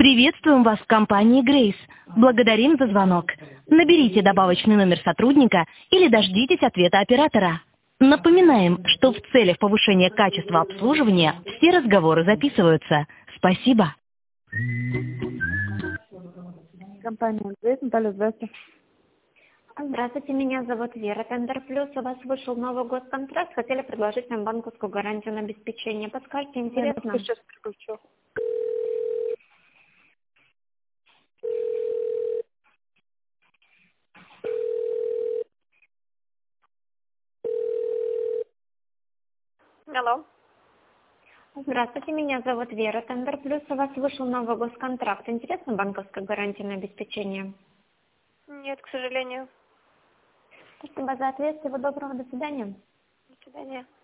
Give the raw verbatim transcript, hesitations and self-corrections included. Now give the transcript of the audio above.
Приветствуем вас в компании Grace. Благодарим за звонок. Наберите добавочный номер сотрудника или дождитесь ответа оператора. Напоминаем, что в целях повышения качества обслуживания все разговоры записываются. Спасибо. Компания Grace, Наталья, здравствуйте. Здравствуйте, меня зовут Вера. Тендер Плюс. У вас вышел новый госконтракт. Хотели предложить вам банковскую гарантию на обеспечение. Подскажите, интересно? Я сейчас переключу. Алло. Здравствуйте, меня зовут Вера. Тендер Плюс. У вас вышел новый госконтракт. Интересно банковская гарантия на обеспечение? Нет, к сожалению. Спасибо за ответ. Всего доброго. До свидания. До свидания.